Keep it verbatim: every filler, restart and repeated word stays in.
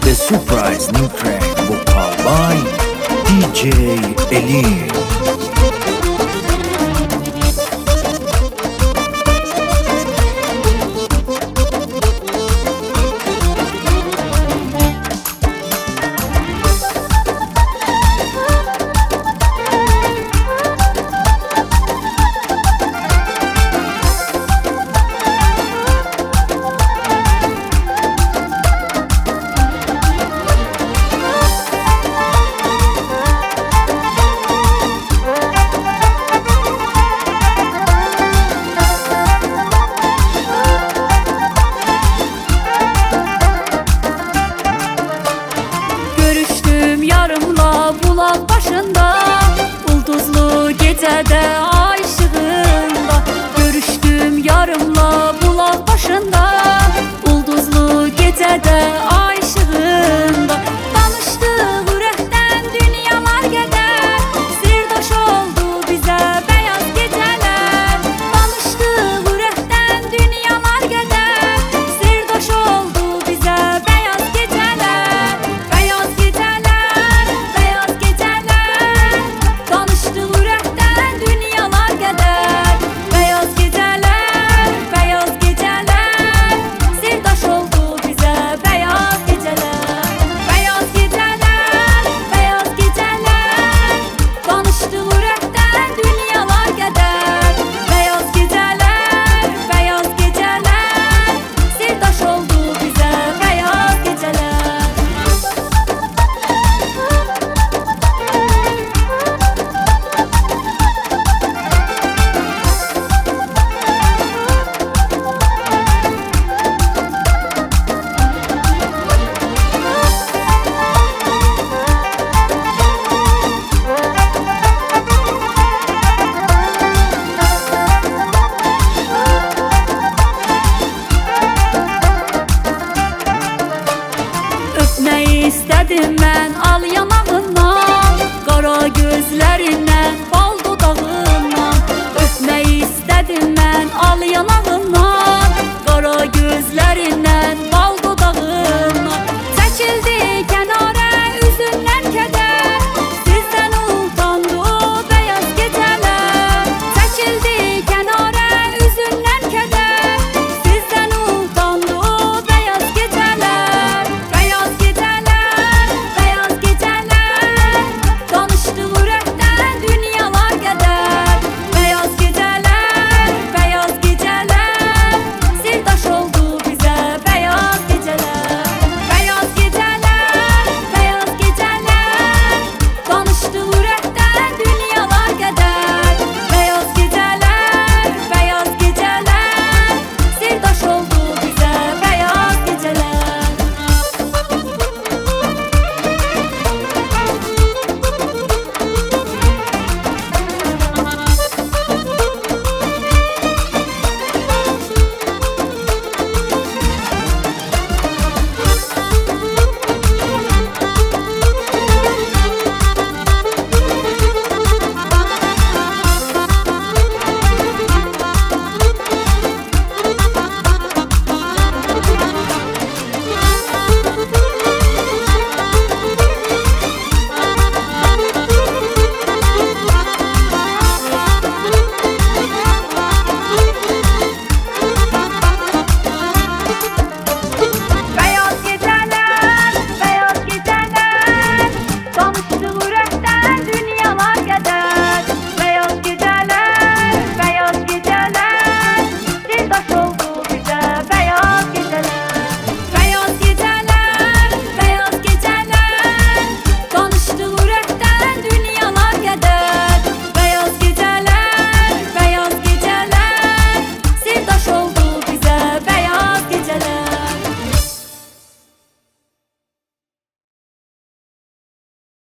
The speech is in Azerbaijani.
The surprise new track vocal by D J Eli. Yarımla bulaq başında, ulduzlu gecədə ay işığında. Görüşdüm yarımla bulaq başında, ulduzlu gecədə ay işığında. Danışdıq ürəkdən dünyalar qədər, sirdaş oldu bizə bəyaz gecələr. Danışdıq ürəkdən dünyalar qədər, sirdaş oldu bizə bəyaz gecələr. Bəyaz gecələr, bəyaz gecələr, danışdıq ürəkdən dünyalar qədər. Bəyaz gecələr, bəyaz gecələr, sirdaş oldu bizə bəyaz gecələr. Bəyaz gecələr, bəyaz gecələr, danışdıq ürəkdən dünyalar qədər. Bəyaz gecələr, bəyaz gecələr, sirdaş oldu bizə bəyaz gecələr. Öpmək istədim mən